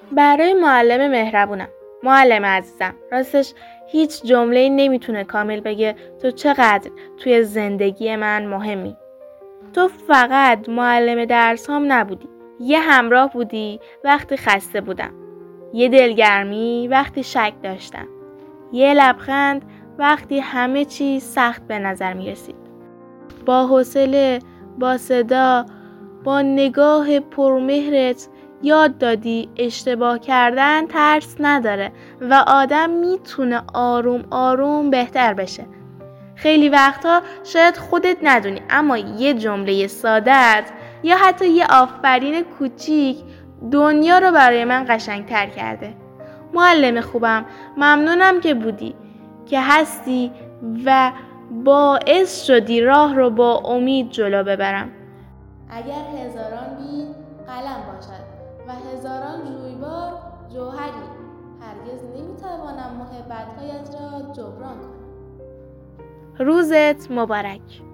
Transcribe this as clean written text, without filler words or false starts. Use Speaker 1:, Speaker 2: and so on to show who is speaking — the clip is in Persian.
Speaker 1: برای معلم مهربونم. معلم عزیزم، راستش هیچ جمله‌ای نمیتونه کامل بگه تو چقدر توی زندگی من مهمی. تو فقط معلم درسام نبودی. یه همراه بودی وقتی خسته بودم. یه دلگرمی وقتی شک داشتم. یه لبخند وقتی همه چی سخت به نظر می رسید. با حوصله، با صدا، با نگاه پرمهرت یاد دادی اشتباه کردن ترس نداره و آدم میتونه آروم آروم بهتر بشه. خیلی وقتا شاید خودت ندونی، اما یه جمله ساده‌ات یا حتی یه آفرین کوچیک دنیا رو برای من قشنگ‌تر کرده. معلم خوبم، ممنونم که بودی، که هستی و باعث شدی راه رو با امید جلو ببرم. اگر هزاران بید قلم باشد و هزاران جویبار جوهری، هرگز نمیتوانم محبت‌هایت را جبران کنم. روزت مبارک.